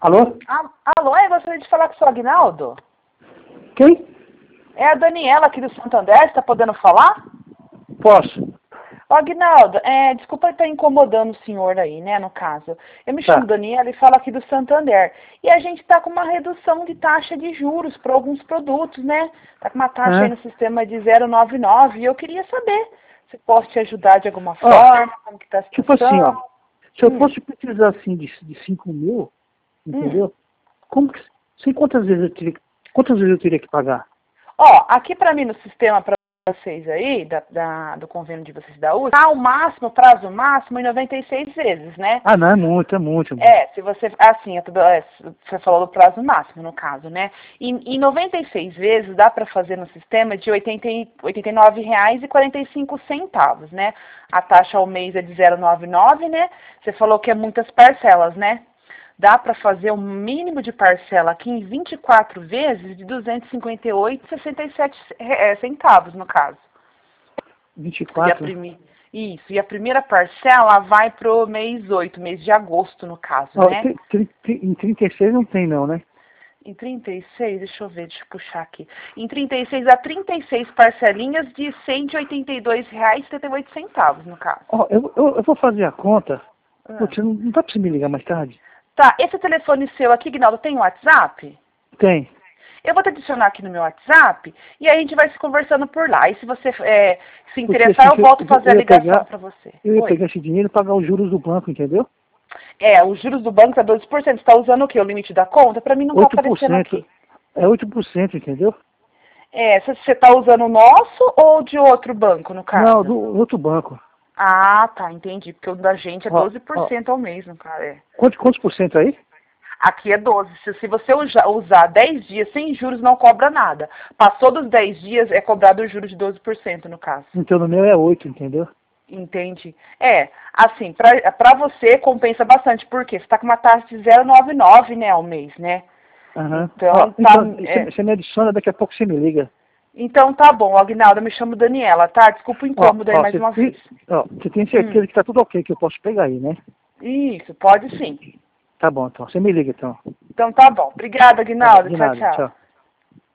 Alô? Alô, eu gostaria de falar com o seu Aguinaldo. Quem? É a Daniela aqui do Santander, você está podendo falar? Posso. Ô, Aguinaldo, desculpa estar incomodando o senhor aí, né, no caso. Eu me chamo Tá. Daniela e falo aqui do Santander. E a gente está com uma redução de taxa de juros para alguns produtos, né? Está com uma taxa aí no sistema de 0,99 e eu queria saber se posso te ajudar de alguma forma, como que está a situação. Tipo assim, ó. Se eu fosse precisar assim de 5 mil, entendeu? Como que, sem quantas vezes eu teria que pagar? Ó, aqui para mim no sistema, para vocês aí, do convênio de vocês da USP, tá o máximo, prazo máximo em 96 vezes, né? Ah, não, é muito, é muito. Se você, assim, você falou do prazo máximo, no caso, né? Em 96 vezes dá para fazer no sistema de R$ 89,45, né? A taxa ao mês é de 0,99, né? Você falou que é muitas parcelas, né? Dá para fazer um mínimo de parcela aqui em 24 vezes de R$ 258,67, no caso. 24? Isso, e a primeira parcela vai pro mês 8, mês de agosto, no caso, né? Em 36 não tem não, né? Em 36, deixa eu puxar aqui. Em 36, dá 36 parcelinhas de R$ 182,78, no caso. Ó, eu vou fazer a conta. Putz, não dá pra você me ligar mais tarde? Tá, esse telefone seu aqui, Guinaldo, tem WhatsApp? Tem. Eu vou te adicionar aqui no meu WhatsApp e aí a gente vai se conversando por lá. E se você se interessar, eu volto a fazer a ligação para você. Eu ia pegar esse dinheiro e pagar os juros do banco, entendeu? Os juros do banco é 12%. Você está usando o quê? O limite da conta? Para mim não está aparecendo aqui. É 8%, entendeu? Você está usando o nosso ou de outro banco, no caso? Não, do outro banco. Ah, tá, entendi. Porque o da gente é 12% ao mês, no caso. Quantos por cento aí? Aqui é 12. Se você usar 10 dias sem juros, não cobra nada. Passou dos 10 dias, é cobrado o juros de 12%, no caso. Então no meu é 8, entendeu? Entendi. Assim, pra você compensa bastante, porque você tá com uma taxa de 0,99, né, ao mês, né? Aham. Então, você me adiciona, daqui a pouco você me liga. Então tá bom, Aguinaldo, eu me chamo Daniela, tá? Desculpa o incômodo aí mais uma vez. Você tem certeza que tá tudo ok, que eu posso pegar aí, né? Isso, pode sim. Tá bom, então. Você me liga, então. Então tá bom. Obrigada, Aguinaldo. De nada, Tchau, tchau. tchau.